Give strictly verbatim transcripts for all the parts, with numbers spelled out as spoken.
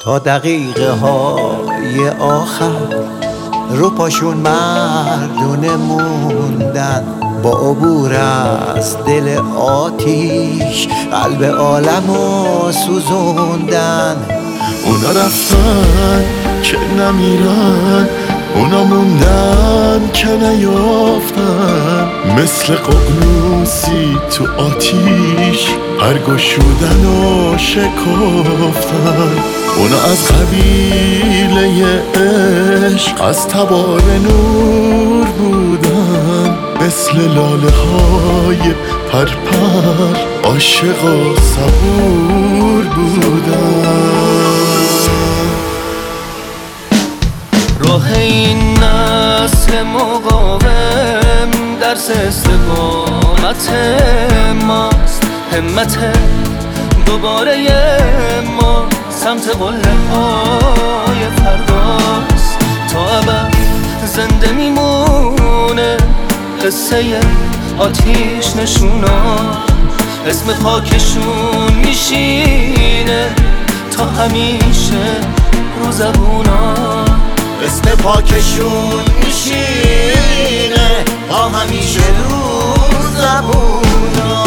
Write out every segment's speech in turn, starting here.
تا دقیقه های آخر رو پاشون مردونه موندن، با عبور از دل آتیش قلب عالمو سوزوندن. اونا رفتن که نمیرن، اونا موندن که نیافتن، مثل ققنوسی تو آتیش پرگشودن و شکافتن. اونا از قبیله عشق از تبار نور بودن، مثل لاله های پرپر عاشق و صبور بودن. راه این نسل مقاوم درس استقامت ماست، همت دوباره ما سمت قله های فرداست. تا ابد زنده میمونه قصه آتیش نشونا، اسم خاکشون میشینه تا همیشه رو زبونا. اسم پاکشون میشینه تا همیشه رو زبونا.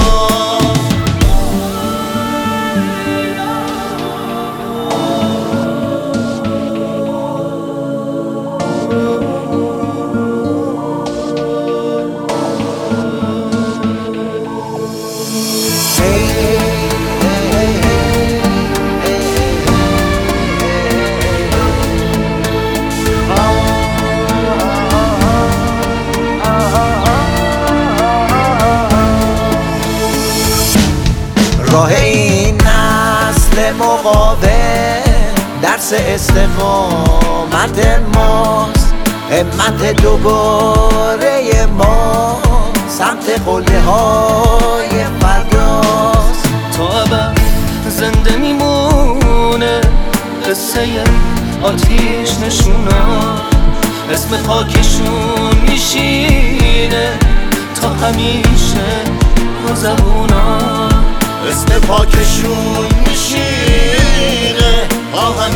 راه این نسل مقاوم درس استقامت ماست، همت دوباره ما سمت قله های فرداست. تا ابد زنده میمونه قصه آتیش نشونا، اسم خاکشون میشینه تا همیشه رو زبونا. اسم پاکشون میشینه تا